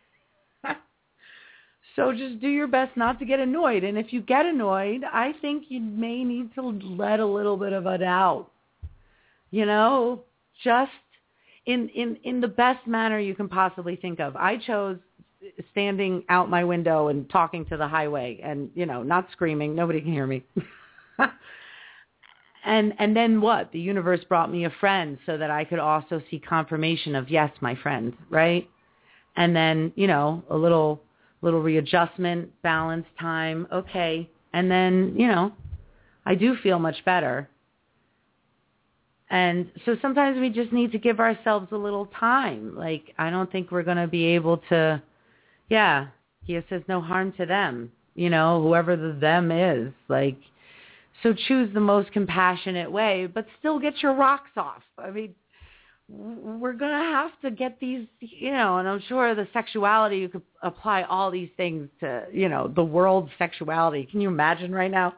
So just do your best not to get annoyed. And if you get annoyed, I think you may need to let a little bit of it out. You know, just in, in, in the best manner you can possibly think of. I chose standing out my window and talking to the highway and, you know, not screaming. Nobody can hear me. and and then what? The universe brought me a friend so that I could also see confirmation of, yes, my friend, right? And then, you know, a little little readjustment, balance time, okay. And then, you know, I do feel much better. And so sometimes we just need to give ourselves a little time. Like, I don't think we're going to be able to, yeah, he says no harm to them, you know, whoever the them is. Like, so choose the most compassionate way, but still get your rocks off. I mean, we're going to have to get these, you know, and I'm sure the sexuality, you could apply all these things to, you know, the world's sexuality. Can you imagine right now?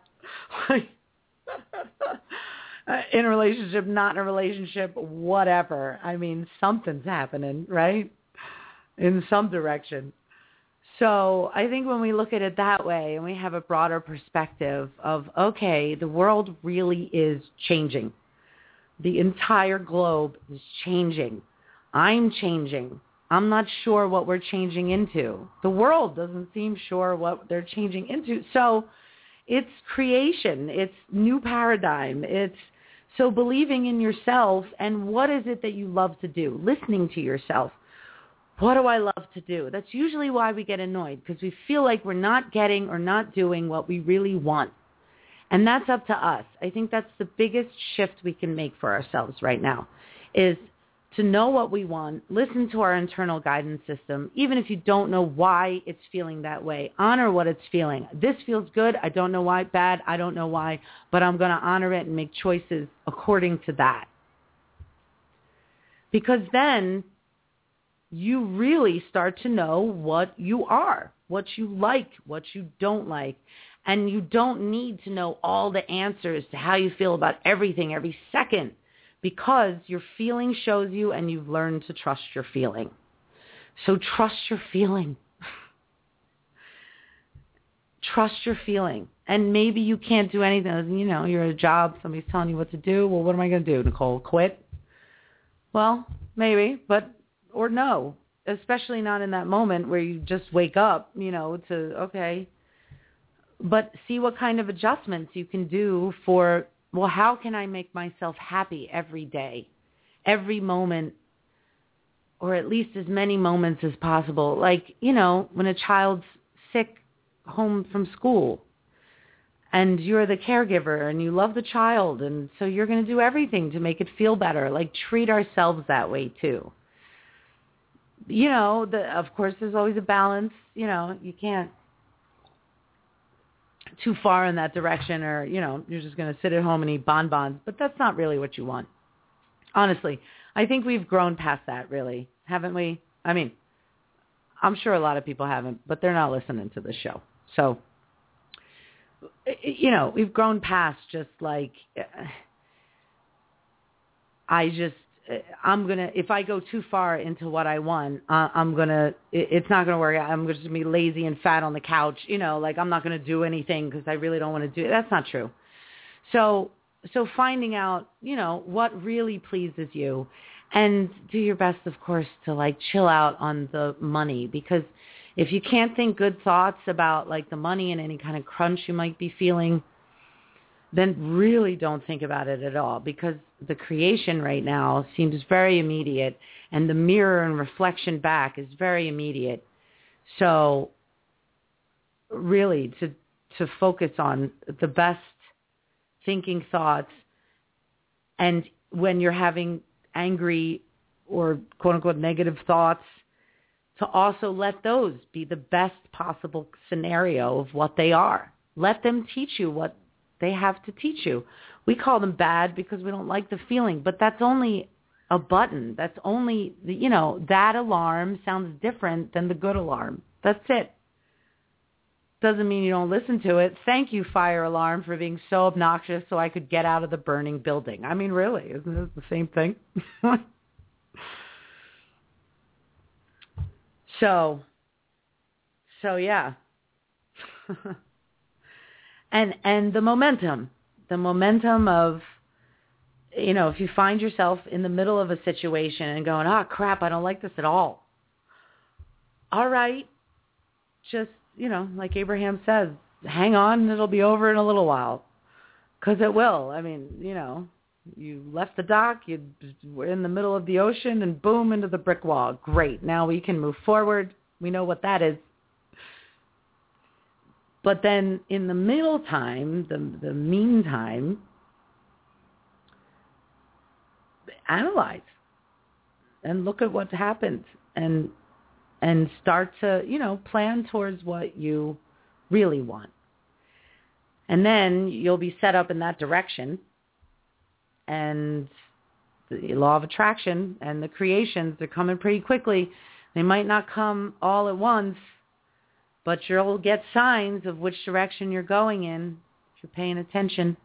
In a relationship, not in a relationship, whatever. I mean, something's happening, right? In some direction. So I think when we look at it that way and we have a broader perspective of, okay, the world really is changing. The entire globe is changing. I'm changing. I'm not sure what we're changing into. The world doesn't seem sure what they're changing into. So it's creation. It's new paradigm. It's so believing in yourself and what is it that you love to do? Listening to yourself. What do I love to do? That's usually why we get annoyed, because we feel like we're not getting or not doing what we really want. And that's up to us. I think that's the biggest shift we can make for ourselves right now, is to know what we want, listen to our internal guidance system, even if you don't know why it's feeling that way. Honor what it's feeling. This feels good. I don't know why. Bad. I don't know why. But I'm going to honor it and make choices according to that. Because then you really start to know what you are, what you like, what you don't like. And you don't need to know all the answers to how you feel about everything every second, because your feeling shows you and you've learned to trust your feeling. So trust your feeling. Trust your feeling. And maybe you can't do anything. You know, you're at a job, somebody's telling you what to do. Well, what am I going to do, Nicole? Quit? Well, maybe, but, or no, especially not in that moment where you just wake up, you know, to, okay. But see what kind of adjustments you can do for, well, how can I make myself happy every day, every moment, or at least as many moments as possible? Like, you know, when a child's sick home from school and you're the caregiver and you love the child, and so you're going to do everything to make it feel better. Like, treat ourselves that way too. You know, the, of course, there's always a balance. You know, you can't too far in that direction, or, you know, you're just going to sit at home and eat bonbons, but that's not really what you want. Honestly, I think we've grown past that, really, haven't we? I mean, I'm sure a lot of people haven't, but they're not listening to the show. So, you know, we've grown past just like, I just, I'm going to, if I go too far into what I want, uh, I'm going to, it, it's not going to work out. I'm just going to be lazy and fat on the couch, you know, like I'm not going to do anything because I really don't want to do it. That's not true. So, so finding out, you know, what really pleases you, and do your best, of course, to like chill out on the money, because if you can't think good thoughts about like the money and any kind of crunch you might be feeling, then really don't think about it at all, because the creation right now seems very immediate, and the mirror and reflection back is very immediate. So really to to focus on the best thinking thoughts, and when you're having angry or quote-unquote negative thoughts, to also let those be the best possible scenario of what they are. Let them teach you what they have to teach you. We call them bad because we don't like the feeling, but that's only a button. That's only, the, you know, that alarm sounds different than the good alarm. That's it. Doesn't mean you don't listen to it. Thank you, fire alarm, for being so obnoxious so I could get out of the burning building. I mean, really, isn't this the same thing? so, so yeah. And and the momentum, the momentum of, you know, if you find yourself in the middle of a situation and going, oh, crap, I don't like this at all. All right, just, you know, like Abraham says, hang on and it'll be over in a little while, because it will. I mean, you know, you left the dock, you were in the middle of the ocean, and boom, into the brick wall. Great, now we can move forward. We know what that is. But then in the middle time, the, the meantime, analyze and look at what happened and and start to, you know, plan towards what you really want. And then you'll be set up in that direction, and the law of attraction and the creations are coming pretty quickly. They might not come all at once, but you'll get signs of which direction you're going in if you're paying attention.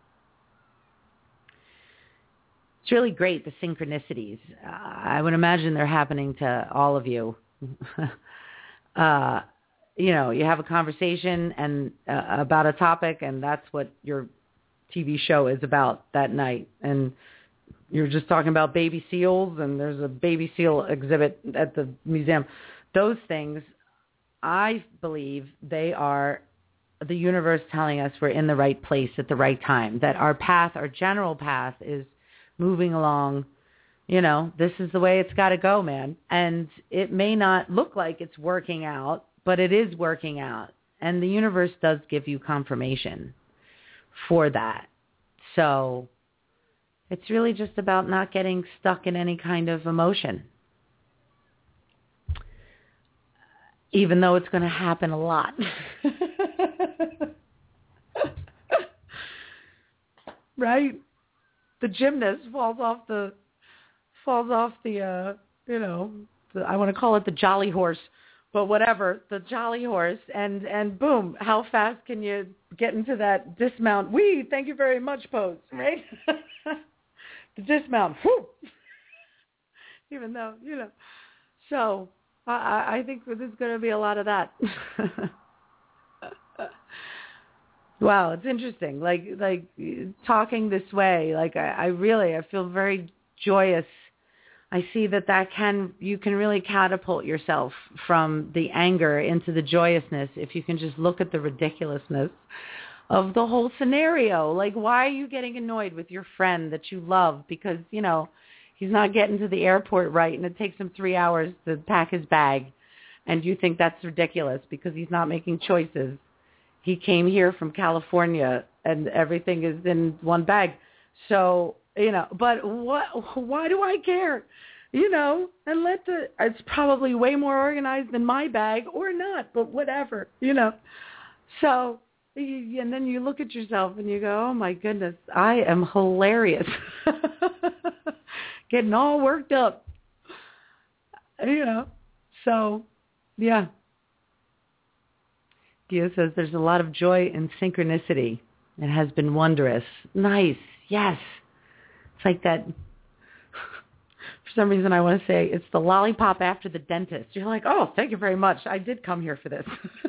It's really great, the synchronicities. Uh, I would imagine they're happening to all of you. uh, you know, you have a conversation and uh, about a topic, and that's what your T V show is about that night. And you're just talking about baby seals, and there's a baby seal exhibit at the museum. Those things, I believe they are the universe telling us we're in the right place at the right time, that our path, our general path is moving along. You know, this is the way it's got to go, man. And it may not look like it's working out, but it is working out. And the universe does give you confirmation for that. So it's really just about not getting stuck in any kind of emotion, even though it's going to happen a lot. Right? The gymnast falls off the falls off the uh, you know, the, I want to call it the jolly horse, but whatever, the jolly horse, and and boom, how fast can you get into that dismount? Wee, thank you very much pose, right? The dismount, whoo. Even though, you know, so I, I think there's going to be a lot of that. Wow, it's interesting. Like like talking this way, like I, I really, I feel very joyous. I see that that can, you can really catapult yourself from the anger into the joyousness if you can just look at the ridiculousness of the whole scenario. Like, why are you getting annoyed with your friend that you love because, you know, he's not getting to the airport right and it takes him three hours to pack his bag, and you think that's ridiculous because he's not making choices. He came here from California and everything is in one bag. So, you know, but what, why do I care? You know, and let the, it's probably way more organized than my bag or not, but whatever, you know. So, and then you look at yourself and you go, oh my goodness, I am hilarious. Getting all worked up, you know. So, yeah. Gio says there's a lot of joy in synchronicity. It has been wondrous. Nice. Yes. It's like that. For some reason, I want to say it's the lollipop after the dentist. You're like, oh, thank you very much. I did come here for this.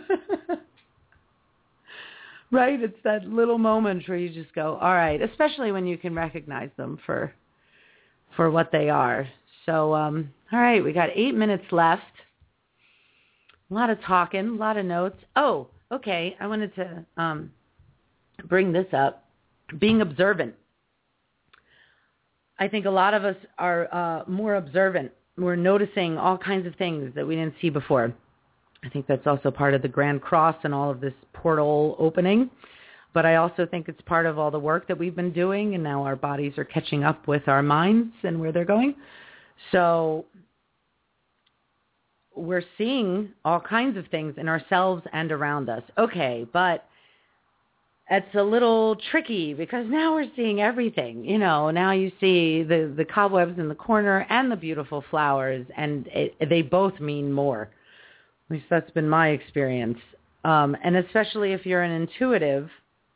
Right? It's that little moment where you just go, all right, especially when you can recognize them for for what they are. So, um, all right, we got eight minutes left. A lot of talking, a lot of notes. Oh, okay, I wanted to um, bring this up. Being observant. I think a lot of us are uh, more observant. We're noticing all kinds of things that we didn't see before. I think that's also part of the Grand Cross and all of this portal opening. But I also think it's part of all the work that we've been doing, and now our bodies are catching up with our minds and where they're going. So we're seeing all kinds of things in ourselves and around us. Okay, but it's a little tricky because now we're seeing everything. You know, now you see the, the cobwebs in the corner and the beautiful flowers, and it, they both mean more. At least that's been my experience. Um, and especially if you're an intuitive,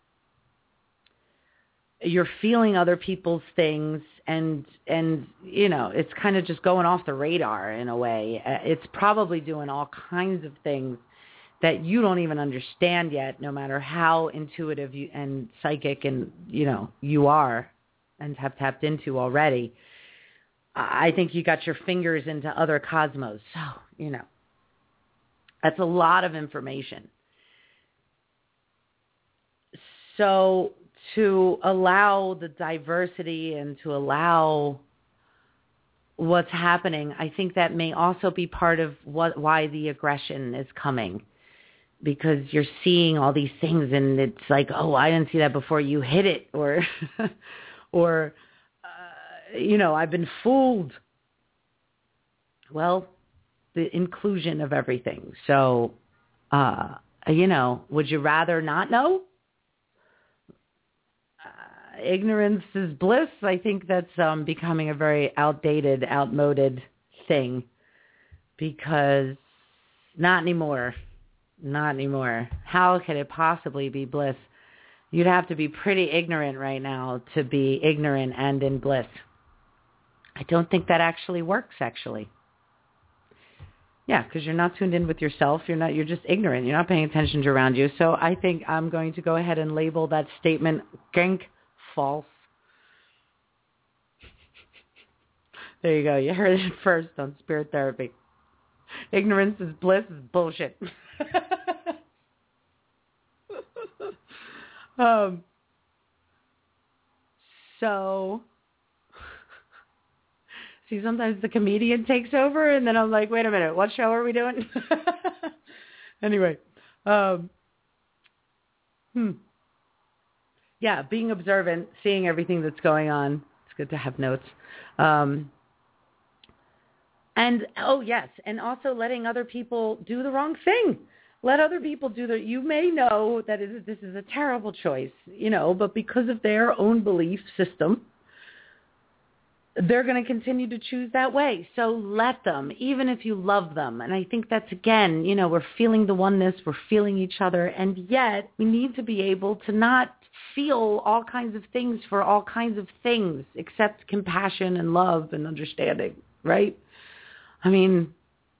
you're feeling other people's things, and, and you know, it's kind of just going off the radar in a way. It's probably doing all kinds of things that you don't even understand yet, no matter how intuitive you, and psychic and, you know, you are and have tapped into already. I think you got your fingers into other cosmos. So, you know, that's a lot of information. So to allow the diversity and to allow what's happening, I think that may also be part of what why the aggression is coming. Because you're seeing all these things and it's like, oh, I didn't see that before, you hit it. Or, or uh, you know, I've been fooled. Well, the inclusion of everything. So, uh, you know, would you rather not know? Uh, ignorance is bliss. I think that's um, becoming a very outdated, outmoded thing because not anymore. Not anymore. How could it possibly be bliss? You'd have to be pretty ignorant right now to be ignorant and in bliss. I don't think that actually works, actually. Yeah, because you're not tuned in with yourself. You're not. You're just ignorant. You're not paying attention to around you. So I think I'm going to go ahead and label that statement gank false. There you go. You heard it first on Spirit Therapy. Ignorance is bliss is bullshit. um. So. See, sometimes the comedian takes over, and then I'm like, wait a minute, what show are we doing? Anyway, um, hmm. yeah, being observant, seeing everything that's going on. It's good to have notes. Um, and, oh, yes, and also letting other people do the wrong thing. Let other people do the, you may know that this is a terrible choice, you know, but because of their own belief system, they're going to continue to choose that way. So let them, even if you love them. And I think that's, again, you know, we're feeling the oneness, we're feeling each other, and yet we need to be able to not feel all kinds of things for all kinds of things except compassion and love and understanding, right? I mean,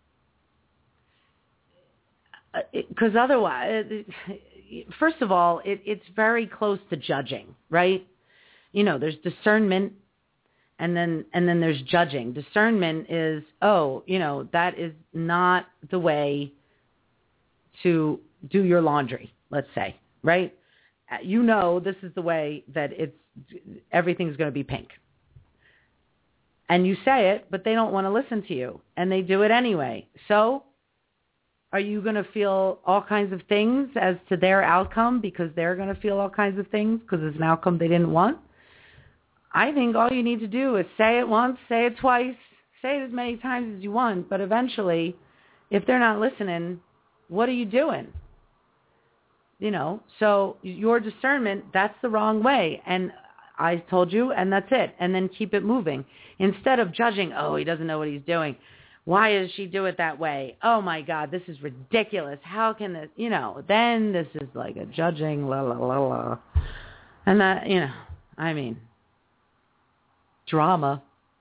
because otherwise, first of all, it, it's very close to judging, right? You know, there's discernment. And then and then there's judging. Discernment is, oh, you know, that is not the way to do your laundry, let's say, right? You know this is the way that it's everything's going to be pink. And you say it, but they don't want to listen to you, and they do it anyway. So are you going to feel all kinds of things as to their outcome because they're going to feel all kinds of things because it's an outcome they didn't want? I think all you need to do is say it once, say it twice, say it as many times as you want, but eventually, if they're not listening, what are you doing? You know, so your discernment, that's the wrong way, and I told you, and that's it, and then keep it moving. Instead of judging, oh, he doesn't know what he's doing. Why does she do it that way? Oh, my God, this is ridiculous. How can this, you know, then this is like a judging, la, la, la, la. And that, you know, I mean... drama.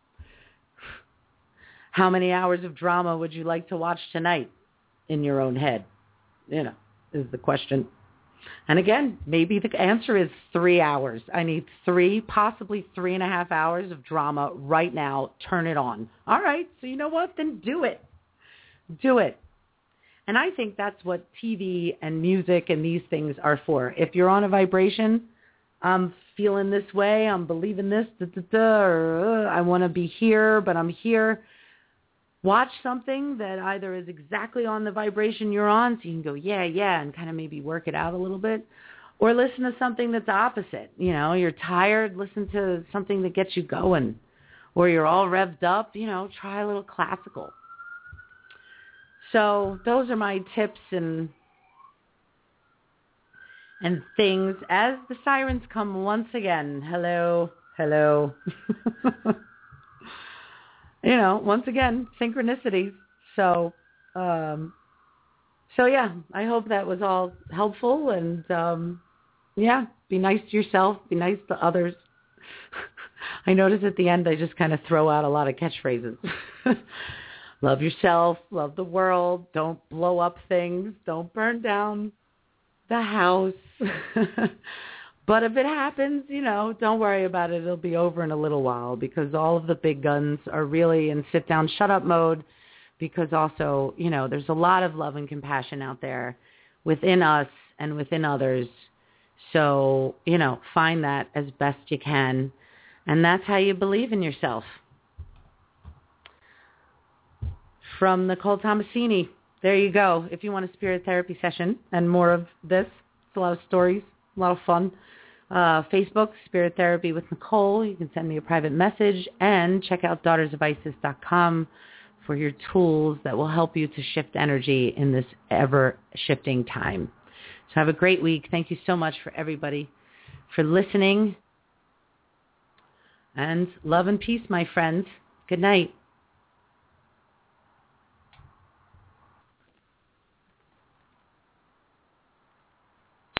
How many hours of drama would you like to watch tonight in your own head? You know, is the question. And again, maybe the answer is three hours. I need three, possibly three and a half hours of drama right now. Turn it on. All right. So you know what? Then do it. Do it. And I think that's what T V and music and these things are for. If you're on a vibration, I'm feeling this way, I'm believing this, da, da, da, or uh, I want to be here, but I'm here. Watch something that either is exactly on the vibration you're on, so you can go, yeah, yeah, and kind of maybe work it out a little bit. Or listen to something that's opposite. You know, you're tired, listen to something that gets you going. Or you're all revved up, you know, try a little classical. So those are my tips and and things as the sirens come once again. Hello, hello. You know, once again, synchronicities. So, um, so yeah, I hope that was all helpful. And um, yeah, be nice to yourself, be nice to others. I notice at the end I just kind of throw out a lot of catchphrases. Love yourself, love the world, don't blow up things, don't burn down the house. But if it happens, you know, don't worry about it. It'll be over in a little while because all of the big guns are really in sit down, shut up mode because also, you know, there's a lot of love and compassion out there within us and within others. So, you know, find that as best you can. And that's how you believe in yourself. From Nicole Tomasini. There you go. If you want a spirit therapy session and more of this, it's a lot of stories, a lot of fun. Uh, Facebook, Spirit Therapy with Nicole. You can send me a private message, and check out daughters of isis dot com for your tools that will help you to shift energy in this ever-shifting time. So have a great week. Thank you so much for everybody for listening. And love and peace, my friends. Good night.